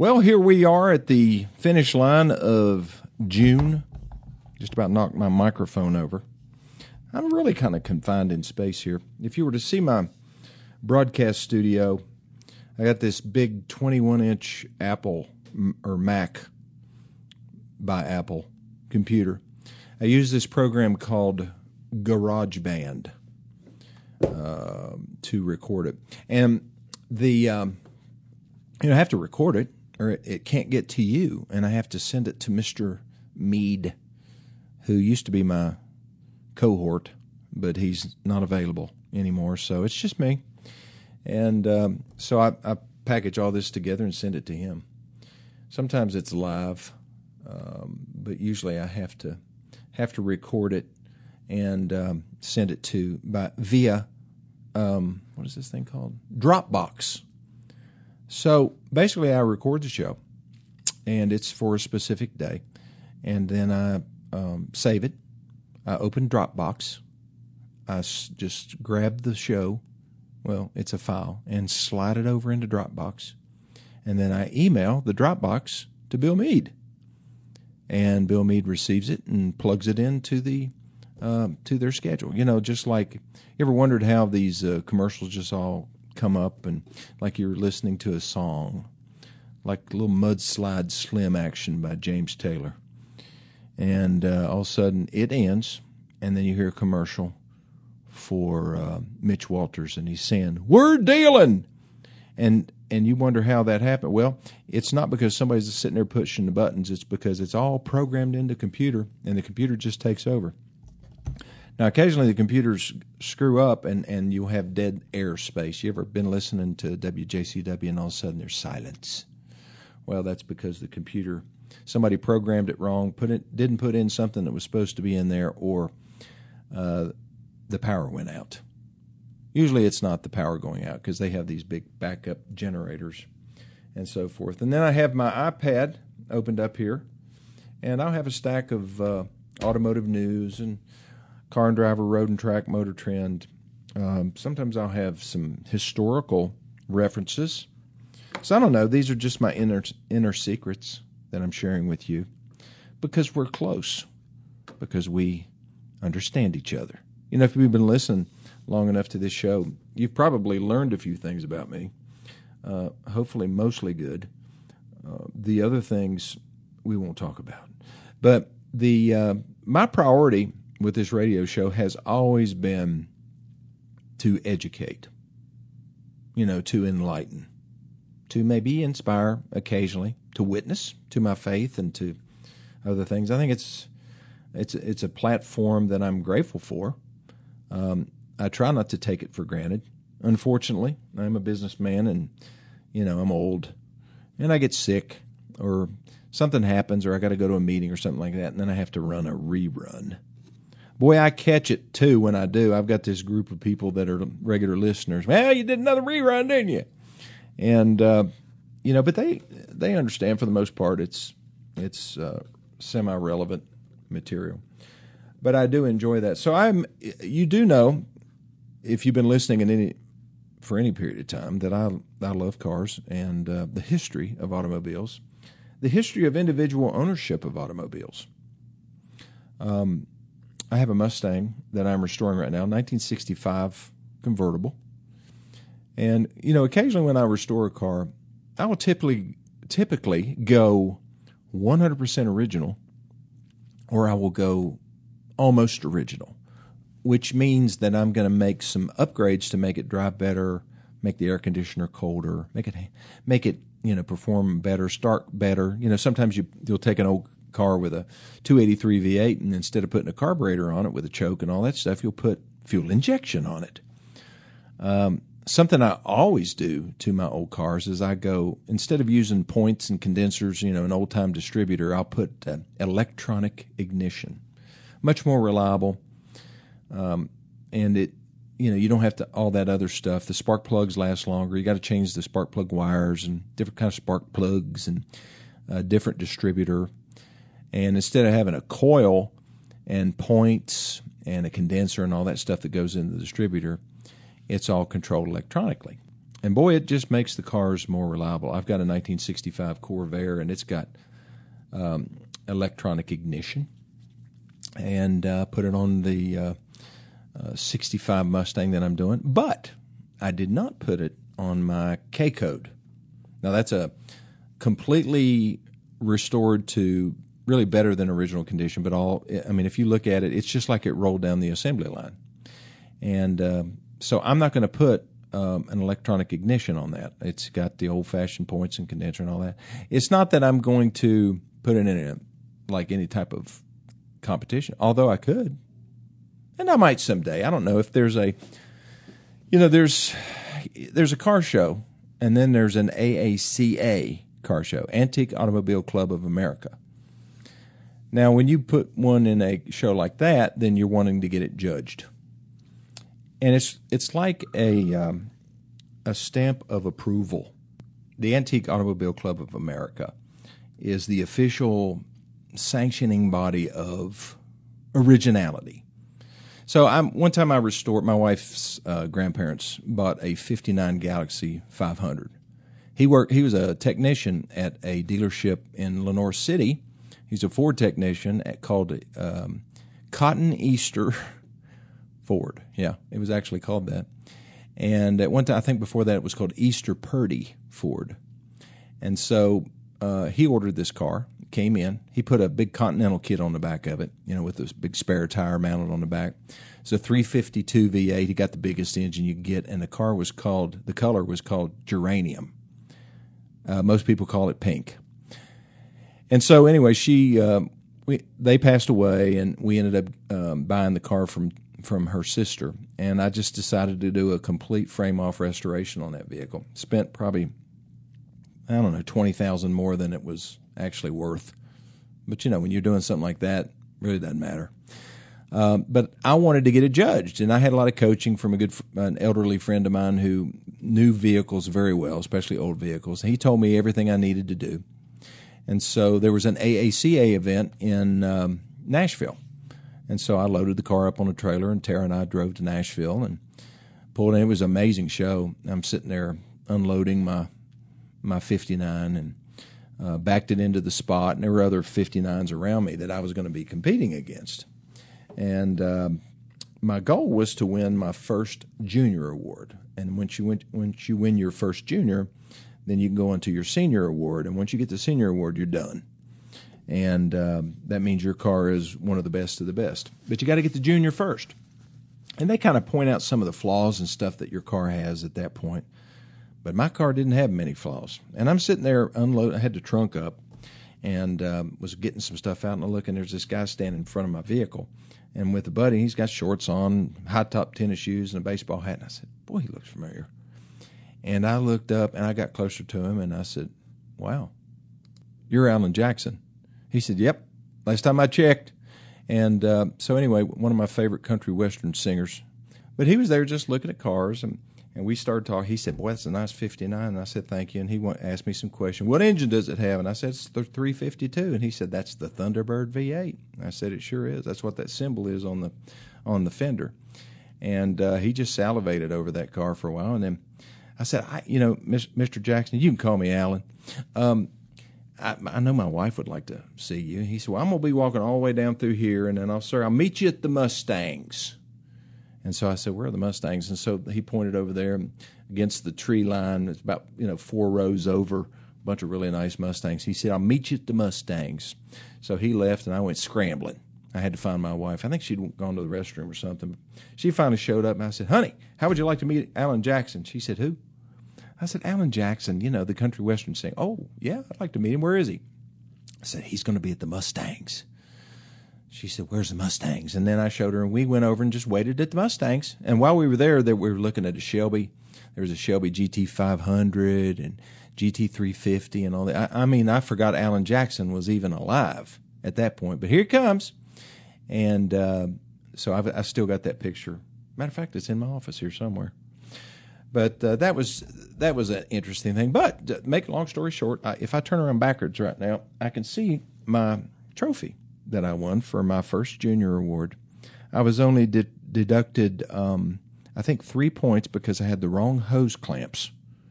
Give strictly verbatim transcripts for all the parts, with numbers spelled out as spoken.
Well, here we are at the finish line of June. Just about knocked my microphone over. I'm really kind of confined in space here. If you were to see my broadcast studio, I got this big twenty-one inch Apple or Mac by Apple computer. I use this program called GarageBand uh, to record it. And the um, you know, I have to record it, or it, it can't get to you, and I have to send it to Mister Mead, who used to be my cohort, but he's not available anymore, so it's just me. And um, so I, I package all this together and send it to him. Sometimes it's live, um, but usually I have to have to record it and um, send it to by via um, what is this thing called? Dropbox. So basically, I record the show, and it's for a specific day, and then I um, save it. I open Dropbox. I s- just grab the show, well, it's a file, and slide it over into Dropbox, and then I email the Dropbox to Bill Mead, and Bill Mead receives it and plugs it into the uh, to their schedule. You know, just like, you ever wondered how these uh, commercials just all come up, and like you're listening to a song, like a little Mudslide Slim action by James Taylor. And uh, all of a sudden it ends, and then you hear a commercial for uh, Mitch Walters, and he's saying, "We're dealing!" And and you wonder how that happened. Well, it's not because somebody's sitting there pushing the buttons. It's because it's all programmed into the computer, and the computer just takes over. Now, occasionally the computers screw up, and, and you'll have dead air space. You ever been listening to W J C W, and all of a sudden there's silence? Well, that's because the computer, somebody programmed it wrong, put it didn't put in something that was supposed to be in there, or uh, the power went out. Usually it's not the power going out, because they have these big backup generators and so forth. And then I have my iPad opened up here, and I'll have a stack of uh, automotive news and Car and Driver, Road and Track, Motor Trend. Um, sometimes I'll have some historical references. So I don't know. These are just my inner inner secrets that I'm sharing with you, because we're close, because we understand each other. You know, if you've been listening long enough to this show, you've probably learned a few things about me, uh, hopefully mostly good. Uh, the other things we won't talk about. But the uh, my priority with this radio show has always been to educate, you know, to enlighten, to maybe inspire occasionally, to witness to my faith and to other things. I think it's it's it's a platform that I'm grateful for. Um, I try not to take it for granted. Unfortunately, I'm a businessman, and you know, I'm old, and I get sick, or something happens, or I got to go to a meeting or something like that, and then I have to run a rerun. Boy, I catch it, too, when I do. I've got this group of people that are regular listeners. Well, you did another rerun, didn't you? And, uh, you know, but they they understand for the most part it's it's uh, semi-relevant material. But I do enjoy that. So I'm. You do know, if you've been listening in any for any period of time, that I, I love cars and uh, the history of automobiles, the history of individual ownership of automobiles. Um. I have a Mustang that I'm restoring right now, nineteen sixty-five convertible. And, you know, occasionally when I restore a car, I will typically typically go one hundred percent original, or I will go almost original, which means that I'm going to make some upgrades to make it drive better, make the air conditioner colder, make it, make it you know, perform better, start better. You know, sometimes you, you'll take an old car with a two eighty-three V eight, and instead of putting a carburetor on it with a choke and all that stuff, you'll put fuel injection on it. Um, something I always do to my old cars is I go, instead of using points and condensers, you know, an old-time distributor, I'll put uh, electronic ignition. Much more reliable, um, and it, you know, you don't have to all that other stuff. The spark plugs last longer. You got to change the spark plug wires and different kind of spark plugs and a different distributor. And instead of having a coil and points and a condenser and all that stuff that goes into the distributor, it's all controlled electronically. And boy, it just makes the cars more reliable. I've got a nineteen sixty-five Corvair, and it's got um, electronic ignition. And uh, put it on the uh, uh, sixty-five Mustang that I'm doing. But I did not put it on my K-Code. Now, that's a completely restored to really better than original condition. But all, I mean, if you look at it, it's just like it rolled down the assembly line. And uh, so I'm not going to put Um, an electronic ignition on that. It's got the old-fashioned points and condenser and all that. It's not that I'm going to put it in a, like any type of competition, although I could. And I might someday. I don't know if there's a, you know, there's there's a car show, and then there's an A A C A car show, Antique Automobile Club of America. Now, when you put one in a show like that, then you're wanting to get it judged. And it's it's like a um, a stamp of approval. The Antique Automobile Club of America is the official sanctioning body of originality. So I'm, one time I restored, my wife's uh, grandparents bought a fifty-nine Galaxie five hundred. He worked. He was a technician at a dealership in Lenore City. He's a Ford technician at, called um, Cotton Easter Ford. Yeah, it was actually called that. And at one time, I think before that, it was called Easter Purdy Ford. And so uh, he ordered this car, came in. He put a big Continental kit on the back of it, you know, with this big spare tire mounted on the back. It's a three fifty-two V eight. He got the biggest engine you could get, and the car was called, the color was called Geranium. Uh, most people call it pink. And so anyway, she, uh, we, they passed away, and we ended up um, buying the car from from her sister, and I just decided to do a complete frame-off restoration on that vehicle. Spent probably, I don't know, twenty thousand dollars more than it was actually worth. But, you know, when you're doing something like that, it really doesn't matter. Um, but I wanted to get it judged, and I had a lot of coaching from a good, an elderly friend of mine who knew vehicles very well, especially old vehicles. He told me everything I needed to do. And so there was an A A C A event in um, Nashville. And so I loaded the car up on a trailer, and Tara and I drove to Nashville and pulled in. It was an amazing show. I'm sitting there unloading my my fifty-nine and uh, backed it into the spot, and there were other fifty-nines around me that I was going to be competing against. And uh, my goal was to win my first junior award. And once you, win, once you win your first junior, then you can go into your senior award. And once you get the senior award, you're done. And um, that means your car is one of the best of the best. But you got to get the junior first. And they kind of point out some of the flaws and stuff that your car has at that point. But my car didn't have many flaws. And I'm sitting there unloading. I had the trunk up and um, was getting some stuff out, and I look, and there's this guy standing in front of my vehicle. And with a buddy, he's got shorts on, high-top tennis shoes, and a baseball hat. And I said, boy, he looks familiar. And I looked up, and I got closer to him, and I said, wow, you're Alan Jackson. He said, yep, last time I checked. And uh, so anyway, one of my favorite country western singers. But he was there just looking at cars, and, and we started talking. He said, boy, that's a nice fifty-nine. And I said, thank you. And he went, asked me some questions. What engine does it have? And I said, it's the three fifty-two. And he said, that's the Thunderbird V eight. And I said, it sure is. That's what that symbol is on the on the fender. And uh, he just salivated over that car for a while. And then I said, I, you know, Mister Jackson, you can call me Alan. Um, I, I know my wife would like to see you. He said, well, I'm going to be walking all the way down through here, and then I'll, sir, I'll meet you at the Mustangs. And so I said, where are the Mustangs? And so he pointed over there against the tree line. It's about, you know, four rows over, a bunch of really nice Mustangs. He said, I'll meet you at the Mustangs. So he left, and I went scrambling. I had to find my wife. I think she'd gone to the restroom or something. She finally showed up, and I said, honey, how would you like to meet Alan Jackson? She said, who? I said, Alan Jackson, you know, the country western singer. Oh, yeah, I'd like to meet him. Where is he? I said, he's going to be at the Mustangs. She said, where's the Mustangs? And then I showed her, and we went over and just waited at the Mustangs. And while we were there, we were looking at a Shelby. There was a Shelby G T five hundred and G T three fifty and all that. I, I mean, I forgot Alan Jackson was even alive at that point. But here he comes. And uh, so I've, I've still got that picture. Matter of fact, it's in my office here somewhere. But uh, that was that was an interesting thing. But to make a long story short, I, if I turn around backwards right now, I can see my trophy that I won for my first junior award. I was only de- deducted, um, I think, three points because I had the wrong hose clamps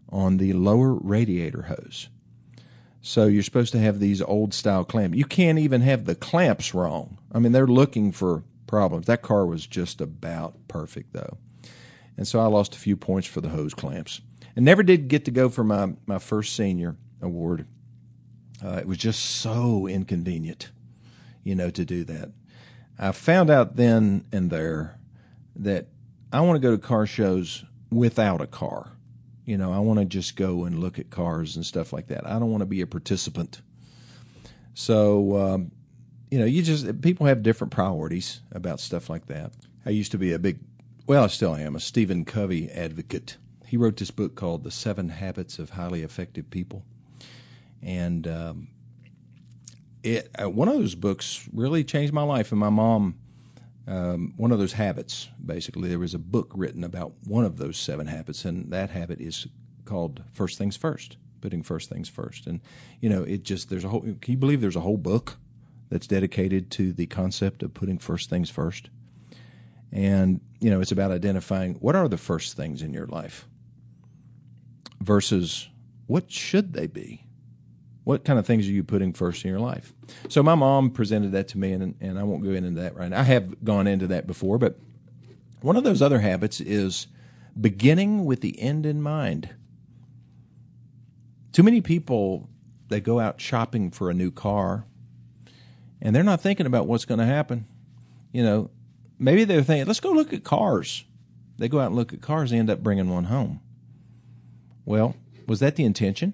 on the lower radiator hose. So you're supposed to have these old-style clamps. You can't even have the clamps wrong. I mean, they're looking for problems. That car was just about perfect, though. And so I lost a few points for the hose clamps. And never did get to go for my, my first senior award. Uh, it was just so inconvenient, you know, to do that. I found out then and there that I want to go to car shows without a car. You know, I want to just go and look at cars and stuff like that. I don't want to be a participant. So, um, you know, you just, people have different priorities about stuff like that. I used to be a big, well, I still am, a Stephen Covey advocate. He wrote this book called The Seven Habits of Highly Effective People. And um, it uh, one of those books really changed my life. And my mom, um, one of those habits, basically, there was a book written about one of those seven habits, and that habit is called First Things First, putting first things first. And, you know, it just, there's a whole, can you believe there's a whole book that's dedicated to the concept of putting first things first? And, you know, it's about identifying what are the first things in your life versus what should they be? What kind of things are you putting first in your life? So my mom presented that to me, and, and I won't go into that right now. I have gone into that before, but one of those other habits is beginning with the end in mind. Too many people, they go out shopping for a new car, and they're not thinking about what's going to happen. You know, maybe they're thinking, let's go look at cars. They go out and look at cars, they end up bringing one home. Well, was that the intention?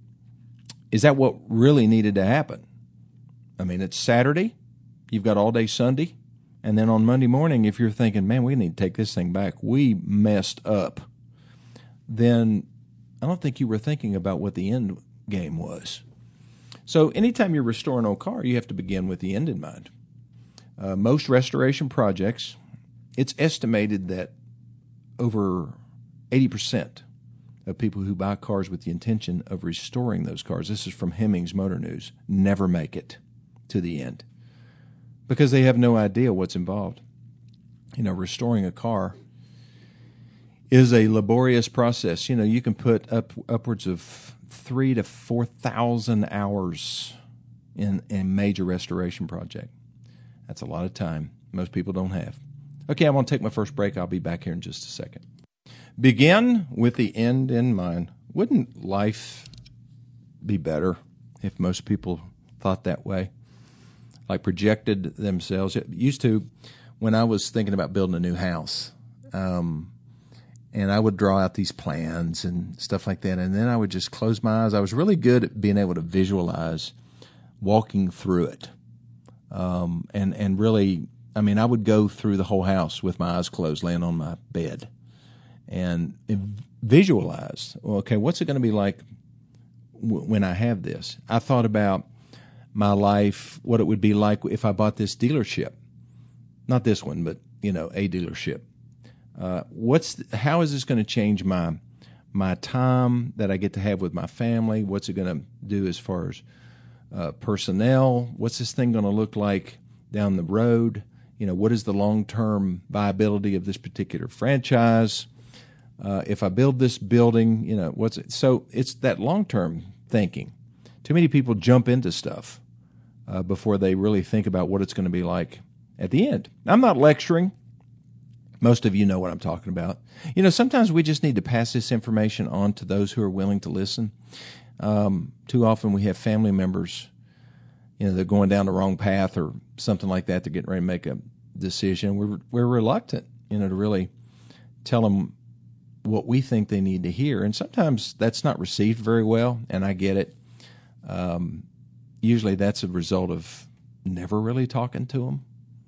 Is that what really needed to happen? I mean, it's Saturday, you've got all day Sunday, and then on Monday morning, if you're thinking, man, we need to take this thing back, we messed up, then I don't think you were thinking about what the end game was. So anytime you're restoring an old car, you have to begin with the end in mind. Uh, most restoration projects, it's estimated that over eighty percent of people who buy cars with the intention of restoring those cars, this is from Hemmings Motor News, never make it to the end because they have no idea what's involved. You know, restoring a car is a laborious process. You know, you can put up upwards of three to four thousand hours in a major restoration project. That's a lot of time most people don't have. Okay, I'm going to take my first break. I'll be back here in just a second. Begin with the end in mind. Wouldn't life be better if most people thought that way? Like projected themselves. It used to, when I was thinking about building a new house, um, and I would draw out these plans and stuff like that, and then I would just close my eyes. I was really good at being able to visualize walking through it. Um, and, and really, I mean, I would go through the whole house with my eyes closed, laying on my bed. And visualize, well, okay, what's it going to be like w- when I have this? I thought about my life, what it would be like if I bought this dealership. Not this one, but, you know, a dealership. Uh, what's the, how is this going to change my my time that I get to have with my family? What's it going to do as far as uh, personnel? What's this thing going to look like down the road? You know, what is the long-term viability of this particular franchise? Uh, if I build this building, you know, what's it? So it's that long-term thinking. Too many people jump into stuff uh, before they really think about what it's going to be like at the end. I'm not lecturing. Most of you know what I'm talking about. You know, sometimes we just need to pass this information on to those who are willing to listen. Um, too often we have family members, you know, they're going down the wrong path or something like that. They're getting ready to make a decision. We're we're reluctant, you know, to really tell them what we think they need to hear. And sometimes that's not received very well, and I get it. Um, usually that's a result of never really talking to them.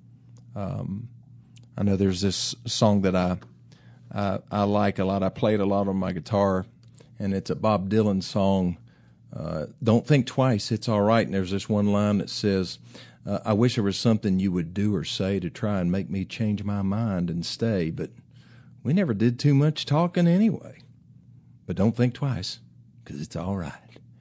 Um, I know there's this song that I, I I like a lot. I play it a lot on my guitar, and it's a Bob Dylan song, uh, Don't Think Twice, It's All Right. And there's this one line that says, uh, I wish there was something you would do or say to try and make me change my mind and stay, but we never did too much talking anyway. But don't think twice, because it's all right.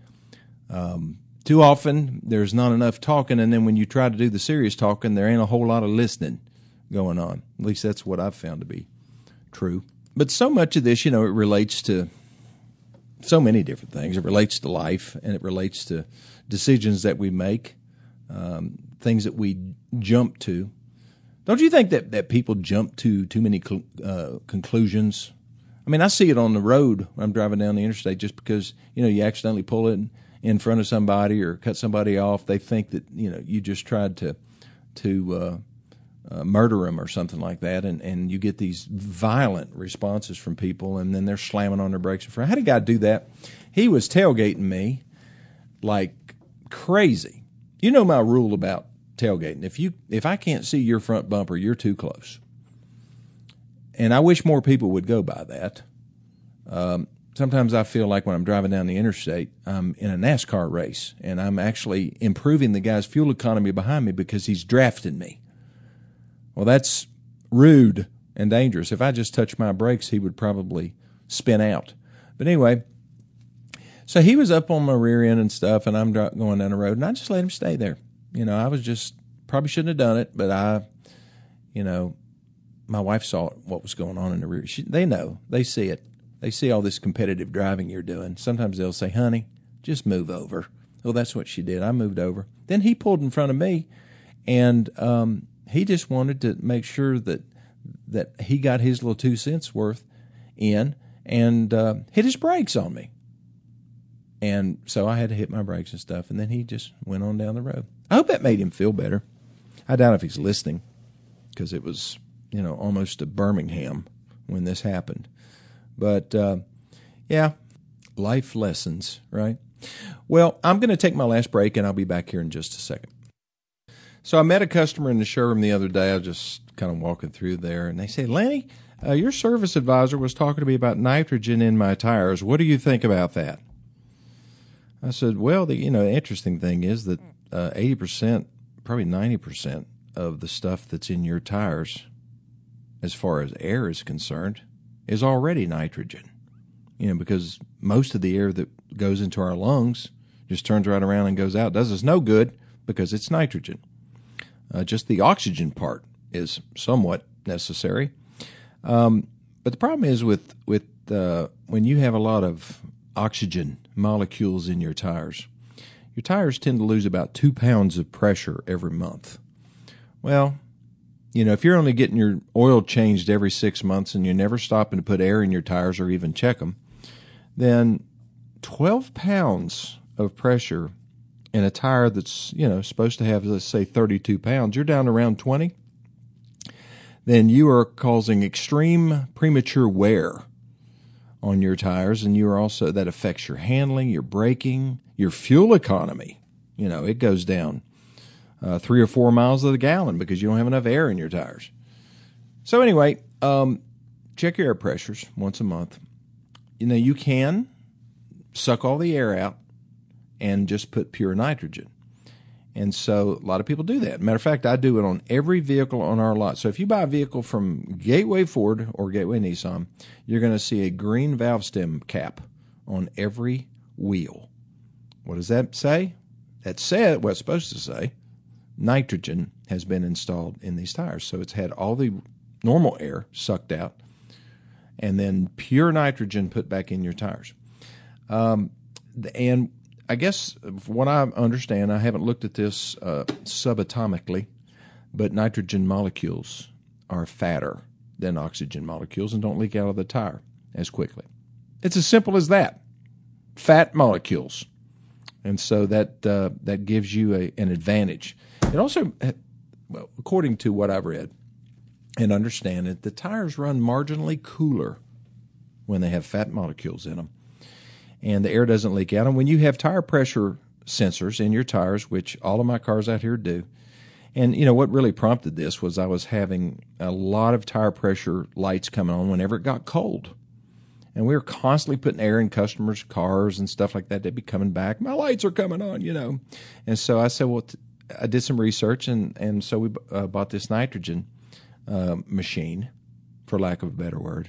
Um, too often, there's not enough talking, and then when you try to do the serious talking, there ain't a whole lot of listening going on. At least that's what I've found to be true. But so much of this, you know, it relates to so many different things. It relates to life, and it relates to decisions that we make, um, things that we jump to. Don't you think that, that people jump to too many cl- uh, conclusions? I mean, I see it on the road when I'm driving down the interstate just because, you know, you accidentally pull in in front of somebody or cut somebody off. They think that, you know, you just tried to to uh, uh, murder them or something like that, and, and you get these violent responses from people, and then they're slamming on their brakes in front. I had a guy do that. He was tailgating me like crazy. You know my rule about tailgating. If you if I can't see your front bumper, you're too close. And I wish more people would go by that. Um, sometimes I feel like when I'm driving down the interstate, I'm in a NASCAR race, and I'm actually improving the guy's fuel economy behind me because he's drafting me. Well, that's rude and dangerous. If I just touched my brakes, he would probably spin out. But anyway, so he was up on my rear end and stuff, and I'm going down the road, and I just let him stay there. You know, I was just, probably shouldn't have done it, but I, you know, my wife saw what was going on in the rear. She, they know. They see it. They see all this competitive driving you're doing. Sometimes they'll say, honey, just move over. Well, that's what she did. I moved over. Then he pulled in front of me, and um, he just wanted to make sure that that he got his little two cents worth in and uh, hit his brakes on me. And so I had to hit my brakes and stuff, and then he just went on down the road. I hope that made him feel better. I doubt if he's listening because it was, you know, almost to Birmingham when this happened. But, uh, yeah, life lessons, right? Well, I'm going to take my last break, and I'll be back here in just a second. So I met a customer in the showroom the other day. I was just kind of walking through there, and they said, Lenny, uh, your service advisor was talking to me about nitrogen in my tires. What do you think about that? I said, well, the you know, interesting thing is that uh, eighty percent, probably ninety percent of the stuff that's in your tires, as far as air is concerned, is already nitrogen. You know, because most of the air that goes into our lungs just turns right around and goes out. Does us no good because it's nitrogen. Uh, just the oxygen part is somewhat necessary. Um, but the problem is with, with uh, when you have a lot of oxygen molecules in your tires, your tires tend to lose about two pounds of pressure every month. Well, you know, if you're only getting your oil changed every six months and you're never stopping to put air in your tires or even check them, then twelve pounds of pressure in a tire that's, you know, supposed to have, let's say, thirty-two pounds, you're down around twenty, then you are causing extreme premature wear on your tires, and you are also, that affects your handling, your braking, your fuel economy. You know, it goes down uh, three or four miles to the gallon because you don't have enough air in your tires. So anyway, um, check your air pressures once a month. You know, you can suck all the air out and just put pure nitrogen. And so a lot of people do that. Matter of fact, I do it on every vehicle on our lot. So if you buy a vehicle from Gateway Ford or Gateway Nissan, you're going to see a green valve stem cap on every wheel. What does that say? That said, what it's supposed to say, nitrogen has been installed in these tires. So it's had all the normal air sucked out and then pure nitrogen put back in your tires. Um, and I guess from what I understand, I haven't looked at this uh, subatomically, but nitrogen molecules are fatter than oxygen molecules and don't leak out of the tire as quickly. It's as simple as that. Fat molecules. And so that uh, that gives you a, an advantage. It also, well, according to what I've read and understand it, the tires run marginally cooler when they have fat molecules in them. And the air doesn't leak out. And when you have tire pressure sensors in your tires, which all of my cars out here do, and, you know, what really prompted this was I was having a lot of tire pressure lights coming on whenever it got cold. And we were constantly putting air in customers' cars and stuff like that. They'd be coming back. My lights are coming on, you know. And so I said, well, t- I did some research, and, and so we uh, bought this nitrogen uh, machine, for lack of a better word.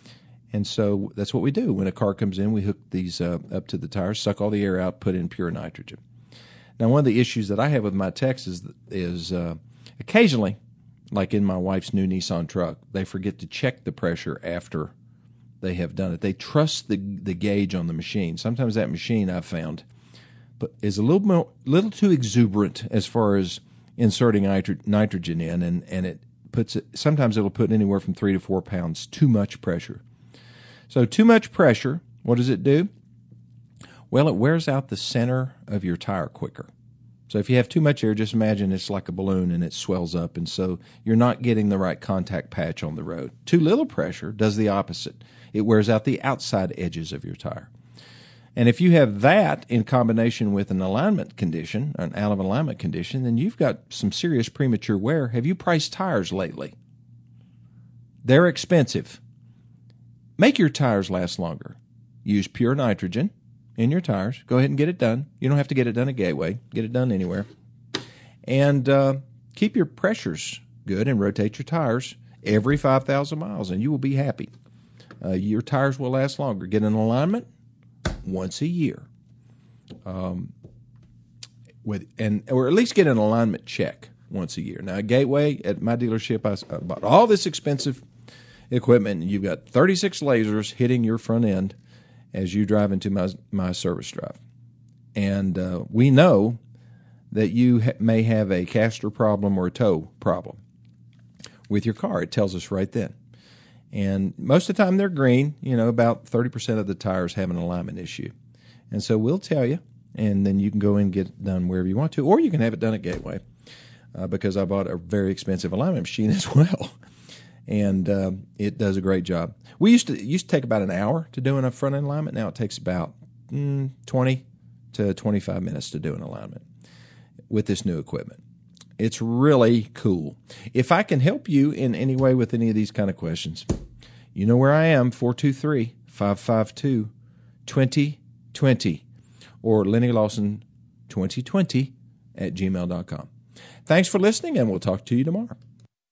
And so that's what we do. When a car comes in, we hook these uh, up to the tires, suck all the air out, put in pure nitrogen. Now, one of the issues that I have with my techs is, is uh, occasionally, like in my wife's new Nissan truck, they forget to check the pressure after they have done it. They trust the the gauge on the machine. Sometimes that machine, I've found, but is a little more, little too exuberant as far as inserting nitro- nitrogen in, and, and it puts it, sometimes it'll put anywhere from three to four pounds too much pressure. So too much pressure, what does it do? Well, it wears out the center of your tire quicker. So if you have too much air, just imagine it's like a balloon and it swells up, and so you're not getting the right contact patch on the road. Too little pressure does the opposite. It wears out the outside edges of your tire. And if you have that in combination with an alignment condition, an out of alignment condition, then you've got some serious premature wear. Have you priced tires lately? They're expensive. Make your tires last longer. Use pure nitrogen in your tires. Go ahead and get it done. You don't have to get it done at Gateway. Get it done anywhere. And uh, keep your pressures good and rotate your tires every five thousand miles, and you will be happy. Uh, your tires will last longer. Get an alignment once a year, um, with and or at least get an alignment check once a year. Now, at Gateway, at my dealership, I, I bought all this expensive equipment, and you've got thirty-six lasers hitting your front end as you drive into my my service drive. And uh, we know that you ha- may have a caster problem or a toe problem with your car. It tells us right then. And most of the time they're green. You know, about thirty percent of the tires have an alignment issue. And so we'll tell you, and then you can go and get it done wherever you want to, or you can have it done at Gateway, uh, because I bought a very expensive alignment machine as well. And uh, it does a great job. We used to it used to take about an hour to do a front end alignment. Now it takes about mm, twenty to twenty-five minutes to do an alignment with this new equipment. It's really cool. If I can help you in any way with any of these kind of questions, you know where I am, four two three, five five two, two zero two zero, or Lenny Lawson twenty twenty at gmail dot com. Thanks for listening, and we'll talk to you tomorrow.